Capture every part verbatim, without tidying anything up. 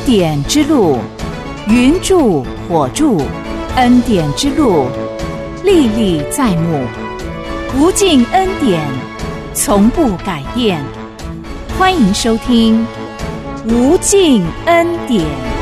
典之路，云柱火柱，恩典之路，历历在目，无尽恩典，从不改变。欢迎收听无尽恩典。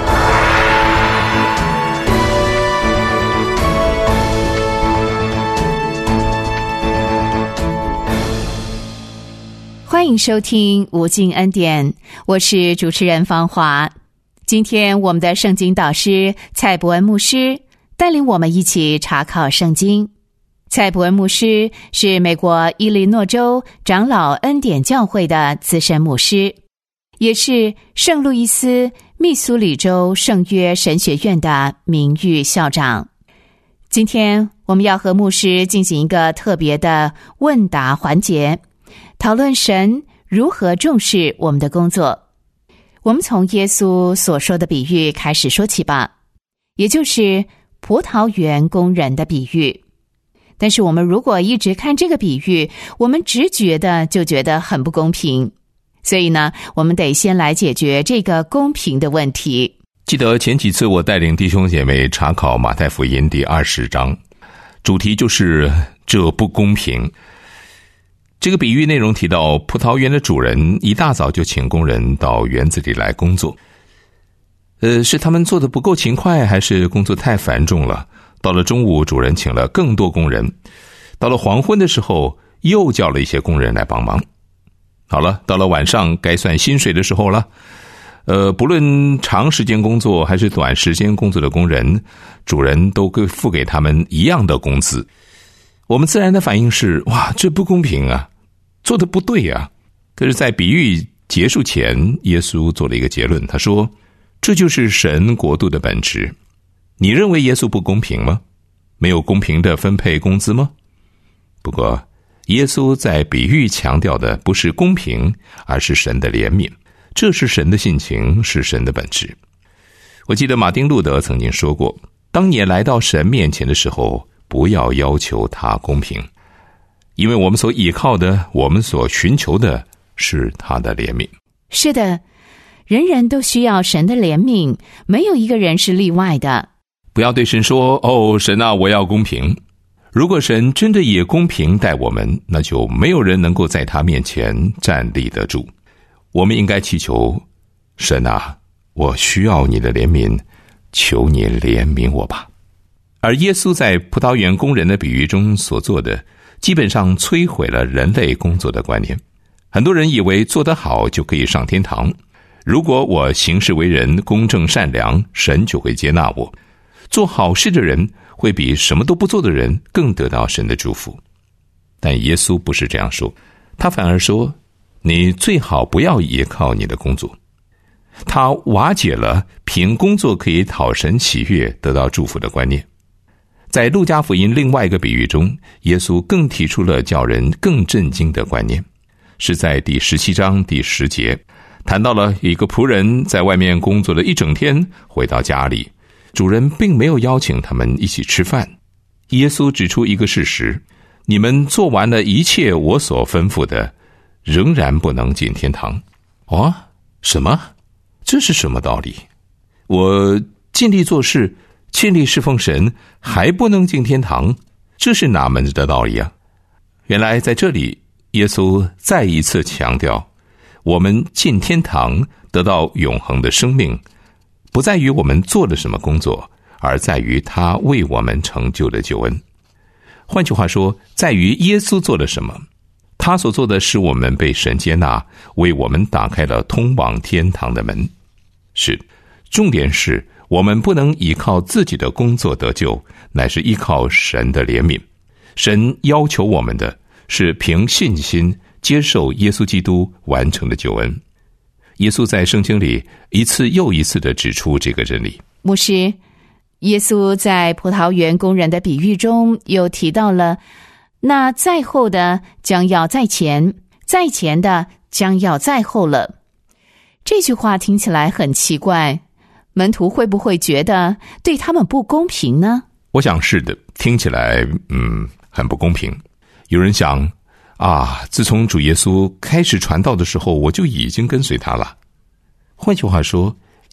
欢迎收听无尽恩典，我是主持人芳华。今天我们的圣经导师蔡伯恩牧师带领我们一起查考圣经。蔡伯恩牧师是美国伊利诺州长老恩典教会的资深牧师，也是圣路易斯密苏里州圣约神学院的名誉校长。今天我们要和牧师进行一个特别的问答环节，讨论神如何重视我们的工作。我们从耶稣所说的比喻开始说起吧，也就是葡萄园工人的比喻。但是我们如果一直看这个比喻，我们直觉的就觉得很不公平。所以呢，我们得先来解决这个公平的问题。 记得前几次我带领弟兄姐妹查考马太福音第二十章，主题就是这不公平。这个比喻内容提到，葡萄园的主人一大早就请工人到园子里来工作。呃，是他们做得不够勤快，还是工作太繁重了？到了中午，主人请了更多工人。到了黄昏的时候，又叫了一些工人来帮忙。好了，到了晚上，该算薪水的时候了。呃，不论长时间工作还是短时间工作的工人，主人都会付给他们一样的工资。我们自然的反应是，哇，这不公平啊，做得不对啊。可是在比喻结束前，耶稣做了一个结论，他说，这就是神国度的本质。你认为耶稣不公平吗？没有公平的分配工资吗？不过耶稣在比喻强调的不是公平，而是神的怜悯。这是神的性情，是神的本质。我记得马丁路德曾经说过，当你来到神面前的时候，不要要求他公平，因为我们所依靠的，我们所寻求的是他的怜悯。 是的，人人都需要神的怜悯，没有一个人是例外的。 不要对神说，哦，神啊，我要公平。如果神真的也公平待我们，那就没有人能够在他面前站立得住。我们应该祈求，神啊，我需要你的怜悯，求你怜悯我吧。而耶稣在葡萄园工人的比喻中所做的，基本上摧毁了人类工作的观念。很多人以为做得好就可以上天堂，如果我行事为人公正善良，神就会接纳我。做好事的人会比什么都不做的人更得到神的祝福。但耶稣不是这样说，他反而说，你最好不要依靠你的工作。他瓦解了凭工作可以讨神喜悦得到祝福的观念。在路加福音另外一个比喻中，耶稣更提出了叫人更震惊的观念，是在第十七章第十节，谈到了一个仆人在外面工作了一整天，回到家里，主人并没有邀请他们一起吃饭。耶稣指出一个事实，你们做完了一切我所吩咐的，仍然不能进天堂。哦，什么？这是什么道理？我尽力做事，尽力侍奉神，还不能进天堂，这是哪门子的道理啊？原来在这里，耶稣再一次强调，我们进天堂得到永恒的生命，不在于我们做了什么工作，而在于他为我们成就的救恩。换句话说，在于耶稣做了什么，他所做的使我们被神接纳，为我们打开了通往天堂的门。是，重点是我们不能依靠自己的工作得救，乃是依靠神的怜悯。神要求我们的是凭信心接受耶稣基督完成的救恩。耶稣在圣经里一次又一次地指出这个真理。 牧师，耶稣在葡萄园工人的比喻中又提到了，那在后的将要在前，在前的将要在后了。这句话听起来很奇怪，门徒会不会觉得对他们不公平呢？ 我想是的，听起来嗯很不公平。有人想啊，自从主耶稣开始传道的时候，我就已经跟随他了。换句话说，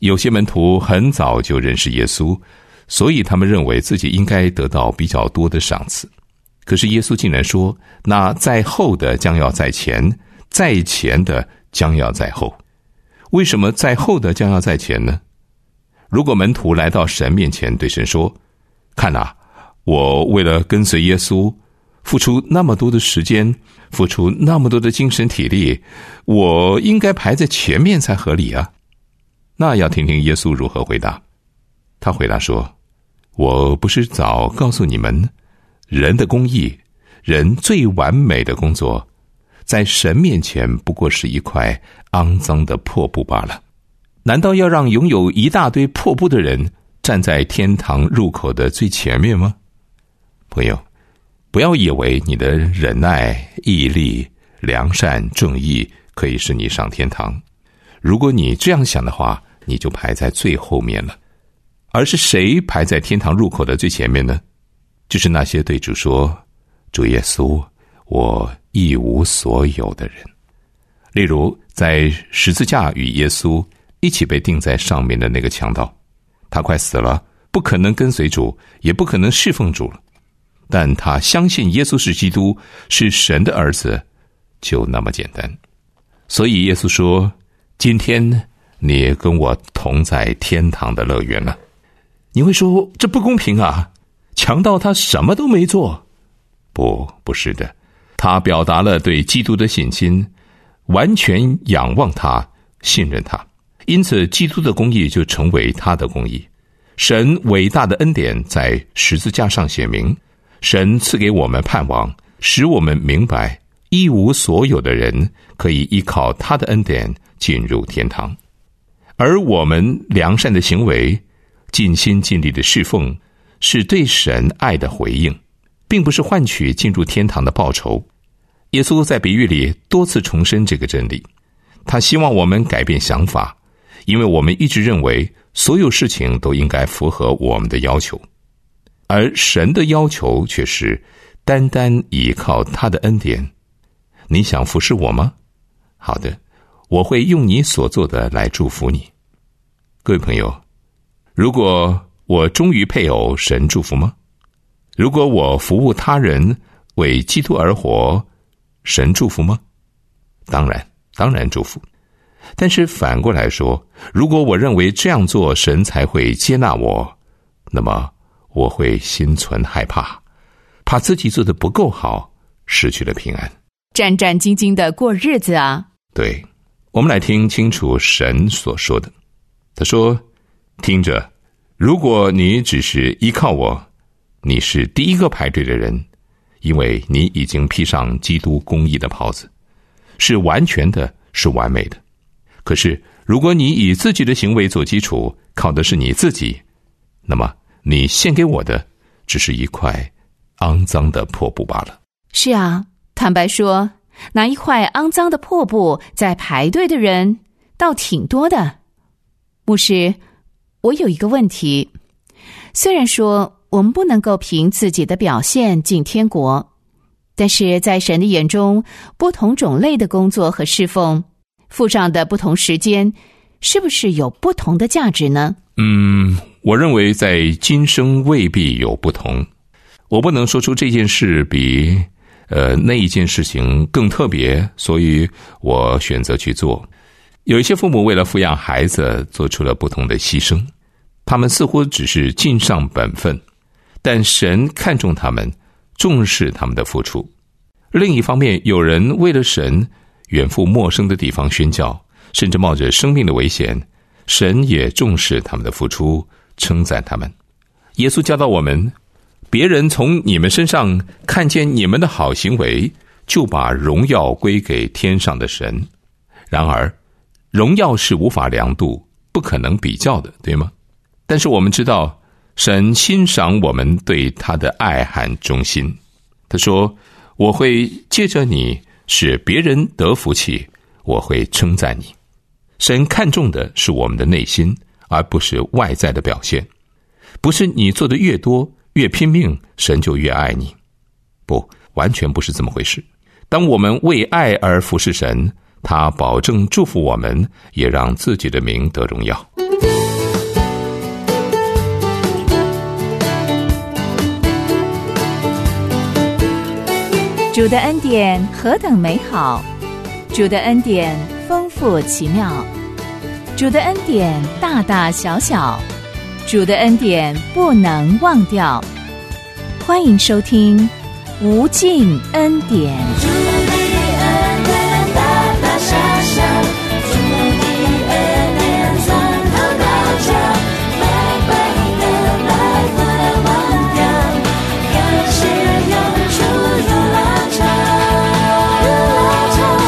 有些门徒很早就认识耶稣，所以他们认为自己应该得到比较多的赏赐。可是耶稣竟然说，那在后的将要在前，在前的将要在后。为什么在后的将要在前呢？如果门徒来到神面前对神说，看啊，我为了跟随耶稣付出那么多的时间，付出那么多的精神体力，我应该排在前面才合理啊。那要听听耶稣如何回答。他回答说，我不是早告诉你们，人的公义，人最完美的工作，在神面前不过是一块肮脏的破布罢了。难道要让拥有一大堆破布的人站在天堂入口的最前面吗？朋友，不要以为你的忍耐、毅力、良善、正义可以使你上天堂。如果你这样想的话，你就排在最后面了。而是谁排在天堂入口的最前面呢？就是那些对主说，主耶稣，我一无所有的人。例如在十字架与耶稣一起被钉在上面的那个强盗，他快死了，不可能跟随主，也不可能侍奉主了，但他相信耶稣是基督，是神的儿子，就那么简单。所以耶稣说，今天你跟我同在天堂的乐园了。你会说，这不公平啊，强盗他什么都没做。不，不是的，他表达了对基督的信心，完全仰望他，信任他，因此基督的公义就成为他的公义。神伟大的恩典在十字架上显明，神赐给我们盼望，使我们明白一无所有的人可以依靠他的恩典进入天堂。而我们良善的行为，尽心尽力的侍奉，是对神爱的回应，并不是换取进入天堂的报酬。耶稣在比喻里多次重申这个真理，他希望我们改变想法，因为我们一直认为所有事情都应该符合我们的要求，而神的要求却是单单依靠他的恩典。你想服侍我吗？好的，我会用你所做的来祝福你。各位朋友，如果我忠于配偶，神祝福吗？如果我服务他人，为基督而活，神祝福吗？当然，当然祝福。但是反过来说，如果我认为这样做神才会接纳我，那么我会心存害怕，怕自己做得不够好，失去了平安， 战战兢兢的过日子啊。 对，我们来听清楚神所说的。他说，听着，如果你只是依靠我，你是第一个排队的人，因为你已经披上基督公义的袍子，是完全的，是完美的。可是如果你以自己的行为做基础，靠的是你自己，那么你献给我的只是一块肮脏的破布罢了。 是啊，坦白说，拿一块肮脏的破布在排队的人倒挺多的。牧师，我有一个问题，虽然说我们不能够凭自己的表现进天国，但是在神的眼中，不同种类的工作和侍奉付上的不同时间，是不是有不同的价值呢？ 嗯，我认为在今生未必有不同。我不能说出这件事比呃那一件事情更特别，所以我选择去做。有一些父母为了抚养孩子做出了不同的牺牲，他们似乎只是尽上本分，但神看重他们，重视他们的付出。另一方面，有人为了神远赴陌生的地方宣教，甚至冒着生命的危险，神也重视他们的付出，称赞他们。耶稣教导我们，别人从你们身上看见你们的好行为，就把荣耀归给天上的神。然而荣耀是无法量度，不可能比较的，对吗？但是我们知道，神欣赏我们对他的爱和忠心。他说，我会借着你使别人得福气，我会称赞你。神看重的是我们的内心，而不是外在的表现。不是你做的越多越拼命，神就越爱你。不，完全不是这么回事。当我们为爱而服侍神，他保证祝福我们，也让自己的名得荣耀。 主的恩典何等美好，主的恩典丰富奇妙，主的恩典大大小小，主的恩典不能忘掉。欢迎收听无尽恩典。 主的恩典大大小小，主的恩典从头到脚，白白的来不能忘掉，感谢永驻如浪潮，如浪潮。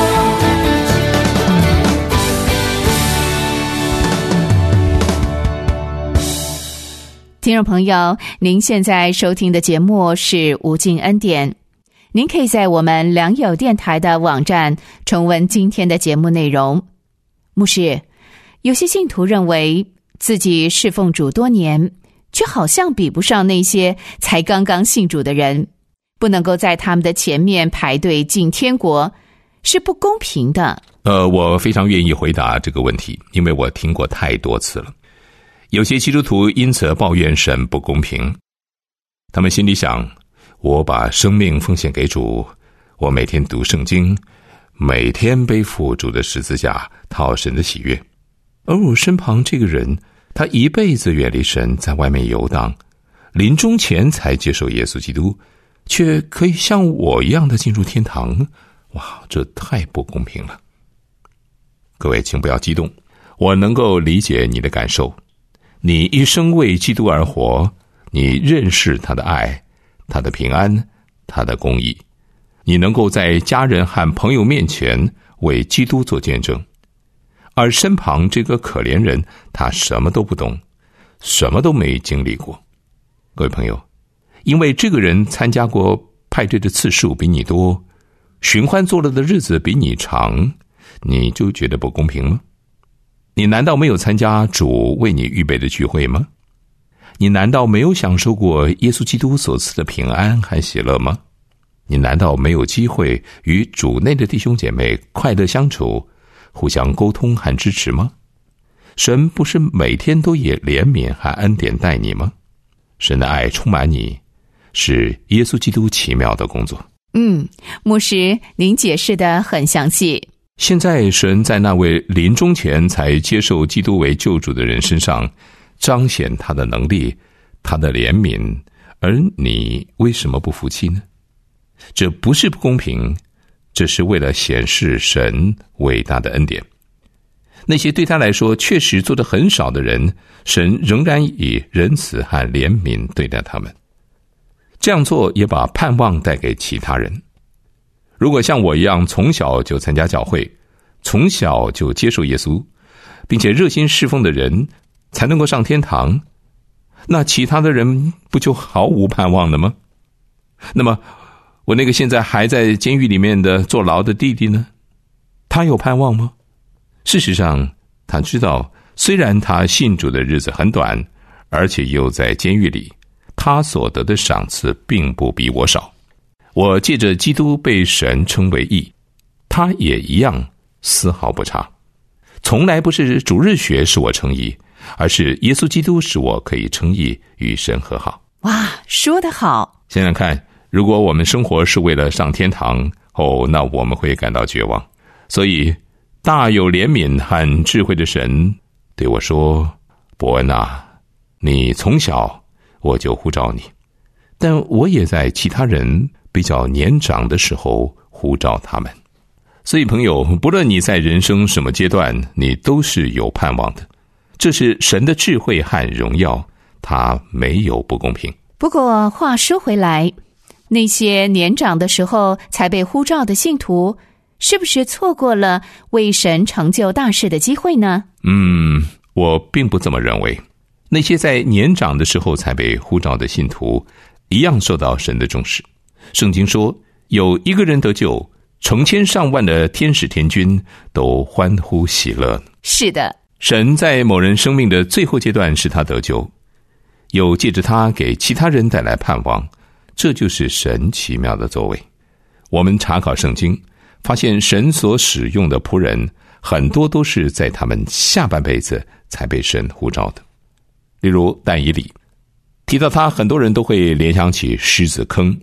听众朋友，您现在收听的节目是无尽恩典。您可以在我们良友电台的网站重温今天的节目内容。牧师，有些信徒认为自己侍奉主多年，却好像比不上那些才刚刚信主的人，不能够在他们的前面排队进天国，是不公平的。 呃，我非常愿意回答这个问题，因为我听过太多次了。有些基督徒因此而抱怨神不公平，他们心里想，我把生命奉献给主，我每天读圣经，每天背负主的十字架，讨神的喜悦。而我身旁这个人，他一辈子远离神，在外面游荡，临终前才接受耶稣基督，却可以像我一样的进入天堂。哇，这太不公平了。各位请不要激动，我能够理解你的感受。你一生为基督而活，你认识他的爱，他的平安，他的公义，你能够在家人和朋友面前为基督做见证。而身旁这个可怜人，他什么都不懂，什么都没经历过。各位朋友，因为这个人参加过派对的次数比你多，寻欢作乐的日子比你长，你就觉得不公平吗？你难道没有参加主为你预备的聚会吗？你难道没有享受过耶稣基督所赐的平安和喜乐吗？你难道没有机会与主内的弟兄姐妹快乐相处，互相沟通和支持吗？神不是每天都以怜悯和恩典待你吗？神的爱充满你，是耶稣基督奇妙的工作。 嗯，牧师，您解释得很详细。 现在神在那位临终前才接受基督为救主的人身上彰显他的能力，他的怜悯，而你为什么不服气呢？这不是不公平，这是为了显示神伟大的恩典。那些对他来说确实做得很少的人，神仍然以仁慈和怜悯对待他们。这样做也把盼望带给其他人。如果像我一样从小就参加教会，从小就接受耶稣，并且热心侍奉的人才能够上天堂，那其他的人不就毫无盼望了吗？那么我那个现在还在监狱里面的坐牢的弟弟呢？他有盼望吗？事实上，他知道虽然他信主的日子很短，而且又在监狱里，他所得的赏赐并不比我少。我借着基督被神称为义，他也一样丝毫不差。从来不是主日学使我称义，而是耶稣基督使我可以称义，与神和好。 哇，说得好。 想想看，如果我们生活是为了上天堂，哦，那我们会感到绝望。所以大有怜悯和智慧的神对我说，伯恩啊，你从小我就呼召你，但我也在其他人比较年长的时候呼召他们。所以朋友，不论你在人生什么阶段，你都是有盼望的。这是神的智慧和荣耀，他没有不公平。 不过话说回来，那些年长的时候才被呼召的信徒，是不是错过了为神成就大事的机会呢？ 嗯，我并不这么认为。那些在年长的时候才被呼召的信徒，一样受到神的重视。圣经说，有一个人得救，成千上万的天使天军都欢呼喜乐。 是的， 神在某人生命的最后阶段使他得救，又借着他给其他人带来盼望，这就是神奇妙的作为。我们查考圣经，发现神所使用的仆人，很多都是在他们下半辈子才被神呼召的。例如但以理，提到他，很多人都会联想起狮子坑。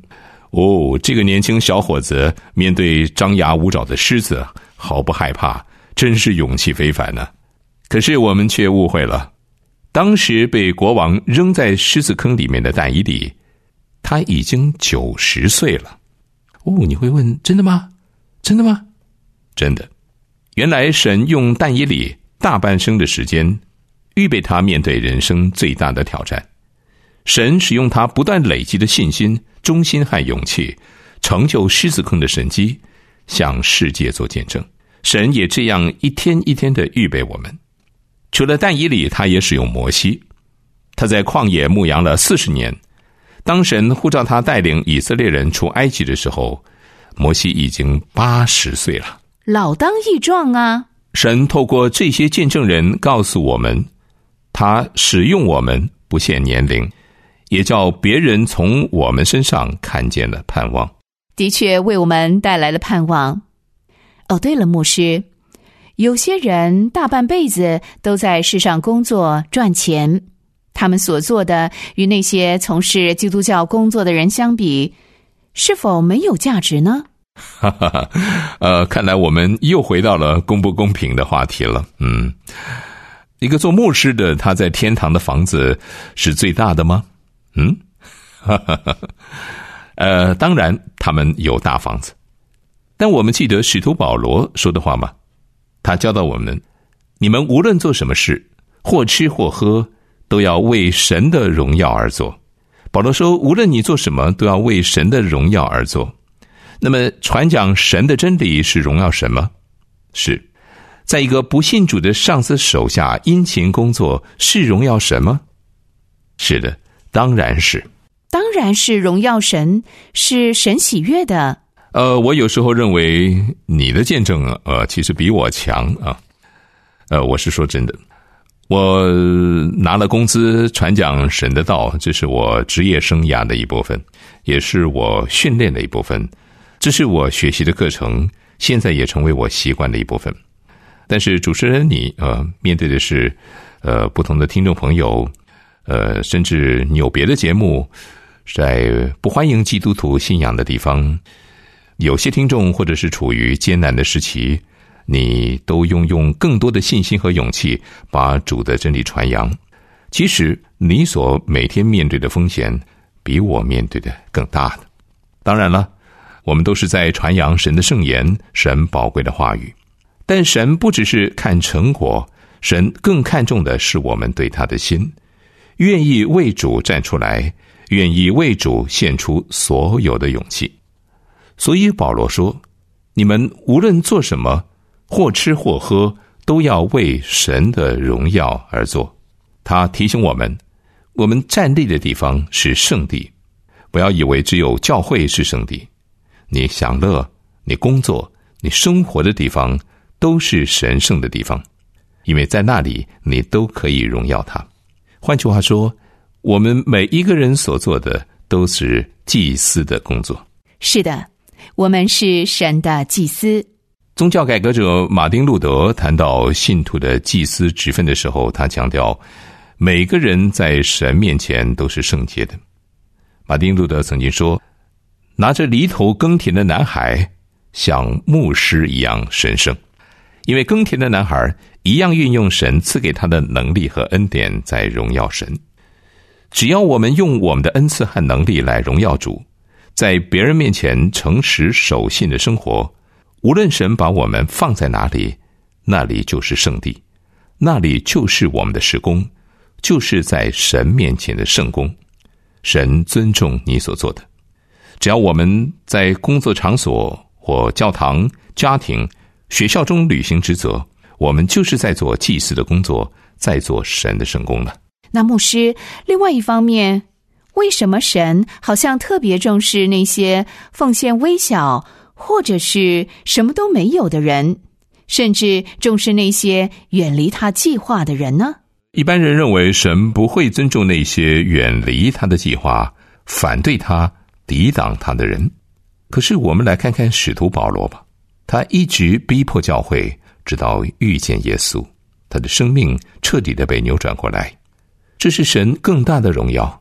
哦，这个年轻小伙子面对张牙舞爪的狮子毫不害怕，真是勇气非凡呢。可是我们却误会了，当时被国王扔在狮子坑里面的但以理，他已经九十岁了。哦，你会问，真的吗？真的吗？真的。原来神用但以理大半生的时间预备他面对人生最大的挑战。神使用他不断累积的信心、忠心和勇气，成就狮子坑的神迹，向世界做见证。神也这样一天一天的预备我们。除了但以理，他也使用摩西。他在旷野牧羊了四十年。当神呼召他带领以色列人出埃及的时候，摩西已经八十岁了， 老当益壮啊。 神透过这些见证人告诉我们，他使用我们不限年龄，也叫别人从我们身上看见了盼望。 的确为我们带来了盼望。哦，对了，牧师，有些人大半辈子都在世上工作赚钱，他们所做的与那些从事基督教工作的人相比，是否没有价值呢？ 哈哈，呃，看来我们又回到了公不公平的话题了。嗯，一个做牧师的，他在天堂的房子是最大的吗？嗯，哈哈哈，呃，当然他们有大房子，但我们记得使徒保罗说的话吗？他教导我们，你们无论做什么事，或吃或喝，都要为神的荣耀而做。保罗说，无论你做什么，都要为神的荣耀而做。那么传讲神的真理是荣耀神吗？是。在一个不信主的上司手下殷勤工作是荣耀神吗？是的，当然是。 当然是荣耀神，是神喜悦的。 呃，我有时候认为你的见证呃，其实比我强啊。呃，我是说真的，我拿了工资传讲神的道，这是我职业生涯的一部分，也是我训练的一部分，这是我学习的课程，现在也成为我习惯的一部分。但是主持人你呃面对的是呃不同的听众朋友，呃甚至你有别的节目，在不欢迎基督徒信仰的地方，有些听众或者是处于艰难的时期，你都用用更多的信心和勇气把主的真理传扬。其实你所每天面对的风险比我面对的更大的。当然了，我们都是在传扬神的圣言，神宝贵的话语。但神不只是看成果，神更看重的是我们对他的心，愿意为主站出来，愿意为主献出所有的勇气。所以保罗说，你们无论做什么，或吃或喝，都要为神的荣耀而做。他提醒我们，我们站立的地方是圣地，不要以为只有教会是圣地，你享乐，你工作，你生活的地方都是神圣的地方，因为在那里你都可以荣耀他。换句话说，我们每一个人所做的都是祭司的工作。 是的，我们是神的祭司。 宗教改革者马丁路德谈到信徒的祭司职分的时候，他强调每个人在神面前都是圣洁的。马丁路德曾经说，拿着犁头耕田的男孩像牧师一样神圣，因为耕田的男孩一样运用神赐给他的能力和恩典在荣耀神。只要我们用我们的恩赐和能力来荣耀主，在别人面前诚实守信的生活，无论神把我们放在哪里，那里就是圣地，那里就是我们的事工，就是在神面前的圣工。神尊重你所做的。只要我们在工作场所或教堂、家庭、学校中履行职责，我们就是在做祭司的工作，在做神的圣工了。 那牧师，另外一方面，为什么神好像特别重视那些奉献微小或者是什么都没有的人，甚至重视那些远离他计划的人呢？ 一般人认为神不会尊重那些远离他的计划、反对他、抵挡他的人。可是我们来看看使徒保罗吧，他一直逼迫教会，直到遇见耶稣，他的生命彻底的被扭转过来。这是神更大的荣耀，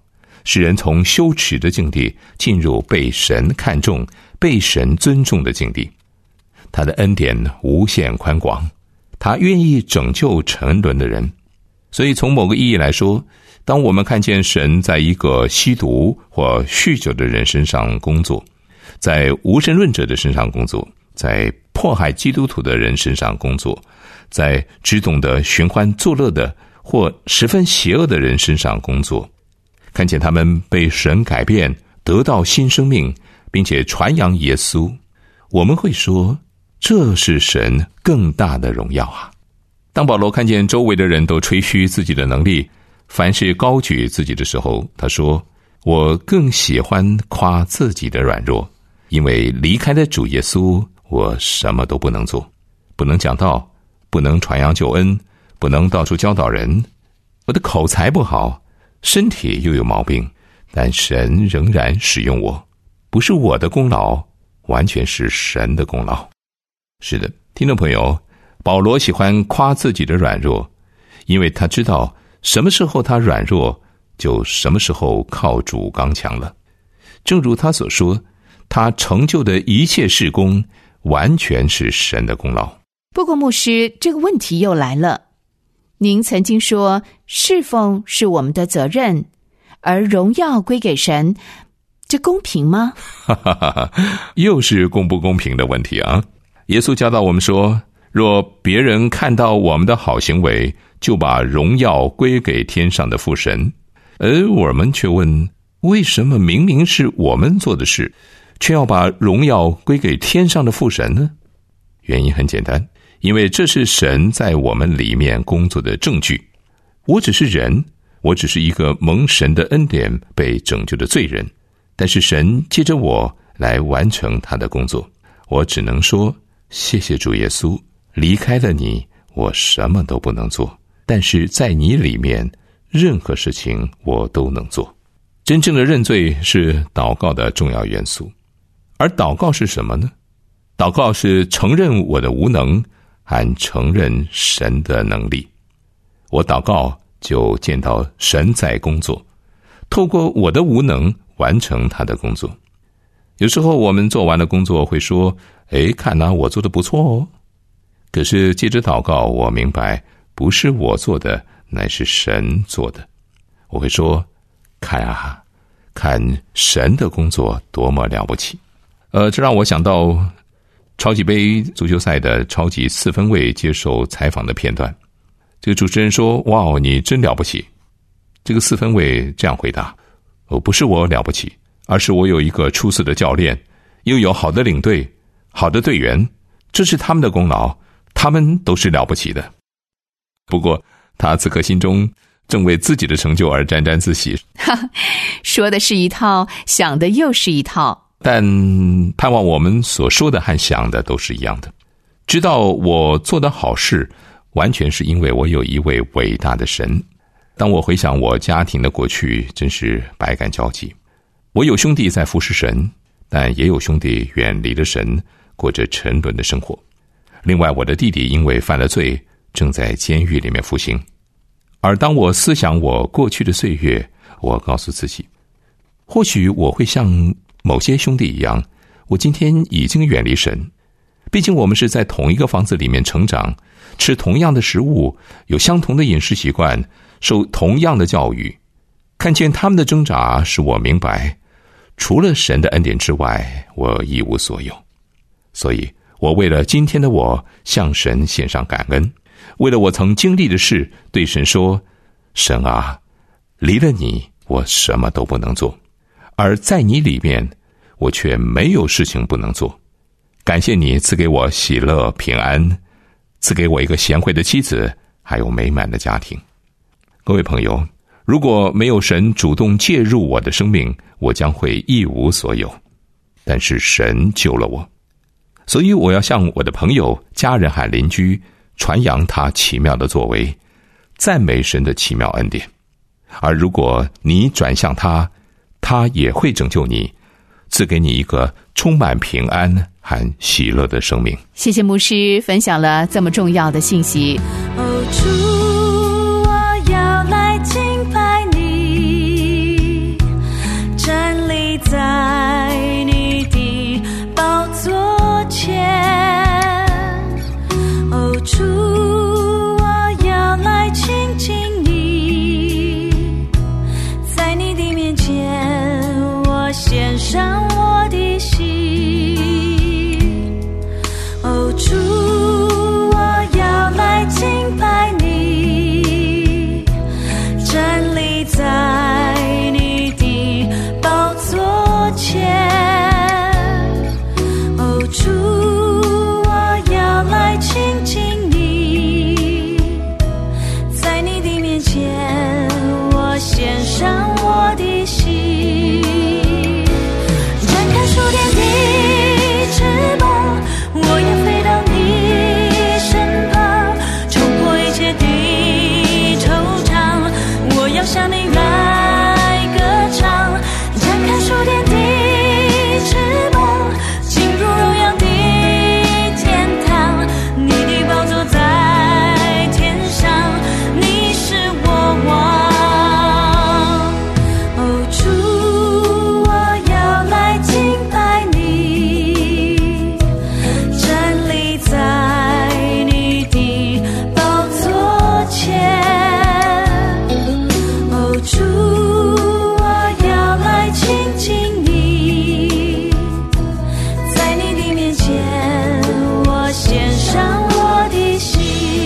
使人从羞耻的境地进入被神看重、被神尊重的境地。他的恩典无限宽广，他愿意拯救沉沦的人。所以从某个意义来说，当我们看见神在一个吸毒或酗酒的人身上工作，在无神论者的身上工作，在迫害基督徒的人身上工作，在只懂得寻欢作乐的或十分邪恶的人身上工作，看见他们被神改变，得到新生命，并且传扬耶稣，我们会说，这是神更大的荣耀啊！当保罗看见周围的人都吹嘘自己的能力，凡事高举自己的时候，他说，我更喜欢夸自己的软弱，因为离开了主耶稣，我什么都不能做，不能讲道，不能传扬救恩，不能到处教导人，我的口才不好，身体又有毛病，但神仍然使用我，不是我的功劳，完全是神的功劳。是的，听众朋友，保罗喜欢夸自己的软弱，因为他知道什么时候他软弱，就什么时候靠主刚强了。正如他所说，他成就的一切事工完全是神的功劳。 不过牧师，这个问题又来了，您曾经说侍奉是我们的责任，而荣耀归给神，这公平吗？ 哈哈哈，又是公不公平的问题啊！耶稣教导我们说，若别人看到我们的好行为，就把荣耀归给天上的父神。而我们却问，为什么明明是我们做的事，却要把荣耀归给天上的父神呢？原因很简单，因为这是神在我们里面工作的证据。我只是人，我只是一个蒙神的恩典被拯救的罪人，但是神借着我来完成他的工作。我只能说，谢谢主耶稣，离开了你，我什么都不能做，但是在你里面，任何事情我都能做。真正的认罪是祷告的重要元素。而祷告是什么呢？祷告是承认我的无能和承认神的能力。我祷告就见到神在工作，透过我的无能完成他的工作。有时候我们做完了工作会说，诶，看啊，我做的不错哦。可是接着祷告，我明白不是我做的，乃是神做的。我会说，看啊，看神的工作多么了不起。呃，这让我想到超级杯足球赛的超级四分卫接受采访的片段。这个主持人说，哇，你真了不起。这个四分卫这样回答，哦，不是我了不起，而是我有一个出色的教练，又有好的领队，好的队员，这是他们的功劳，他们都是了不起的。不过他此刻心中正为自己的成就而沾沾自喜。 说的是一套，想的又是一套。 但盼望我们所说的和想的都是一样的。知道我做的好事，完全是因为我有一位伟大的神。当我回想我家庭的过去，真是百感交集。我有兄弟在服侍神，但也有兄弟远离了神，过着沉沦的生活。另外，我的弟弟因为犯了罪，正在监狱里面服刑。而当我思想我过去的岁月，我告诉自己，或许我会像某些兄弟一样，我今天已经远离神。毕竟我们是在同一个房子里面成长，吃同样的食物，有相同的饮食习惯，受同样的教育。看见他们的挣扎，使我明白，除了神的恩典之外，我一无所有。所以我为了今天的我，向神献上感恩，为了我曾经历的事，对神说，神啊，离了你，我什么都不能做，而在你里面，我却没有事情不能做。感谢你赐给我喜乐平安，赐给我一个贤惠的妻子，还有美满的家庭。各位朋友，如果没有神主动介入我的生命，我将会一无所有。但是神救了我，所以我要向我的朋友、家人和邻居传扬他奇妙的作为，赞美神的奇妙恩典。而如果你转向他，他也会拯救你，赐给你一个充满平安和喜乐的生命。 谢谢牧师分享了这么重要的信息。 哦，主，我要来敬拜你， 在你的宝座前。哦，主，我要来亲近你，在你的面前，我献上我的心。哦，主，我要来敬拜你，站立在你的宝座前。哦，主，我要来亲近你，在你的面前，我献上我的心。展开属天的翅膀，我要飞到你身旁，冲破一切的惆怅，我要向你来歌唱。展开属天的翅膀，进入荣耀的天堂，你的宝座在天上，你是我王。哦，主，我要来敬拜你，站立在你的宝座前。哦，主，我要来亲近你，在你的面前，我献上我的心。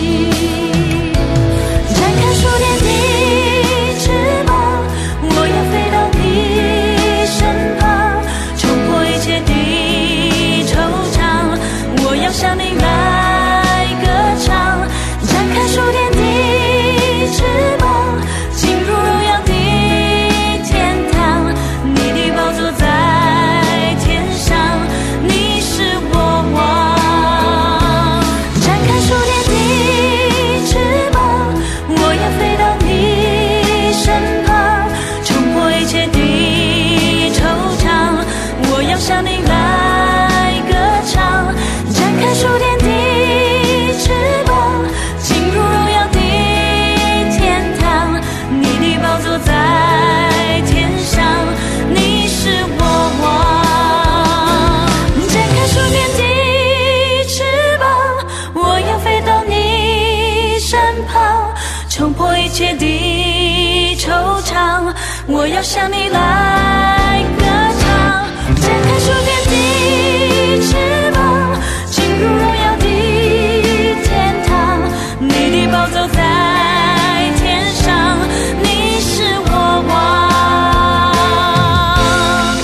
展开属天的翅膀，我要飞到你身旁，冲破一切的惆怅，我要向你来歌唱。展开属天的翅膀，进入荣耀的天堂，你的宝座在天上，你是我王。展开属天的翅膀，我要飞到你身旁，冲破一切的惆怅，我要向你来歌唱。展开属天的翅膀，进入荣耀的天堂，你的宝座在天上，你是我王。展开属天的翅膀，我要飞到你身旁，冲破一切的惆怅，我要向你来歌唱。展开属天的翅膀，进入荣耀的天堂，你的宝座在天上，你是我王。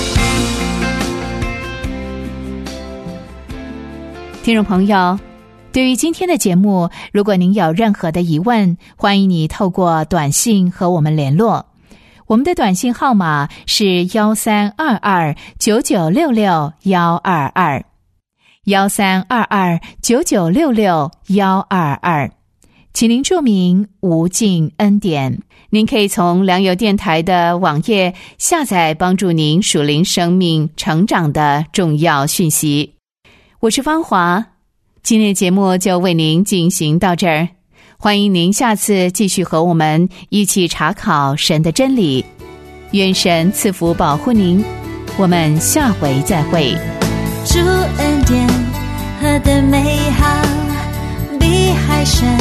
听众朋友，对于今天的节目，如果您有任何的疑问，欢迎你透过短信和我们联络。我们的短信号码是幺三二二九九六六幺二二，幺三二二九九六六幺二二，请您注明无尽恩典。您可以从良友电台的网页下载帮助您属灵生命成长的重要讯息。我是芳华，今天的节目就为您进行到这儿，欢迎您下次继续和我们一起查考神的真理。愿神赐福保护您，我们下回再会。 主恩典何等美好，比海深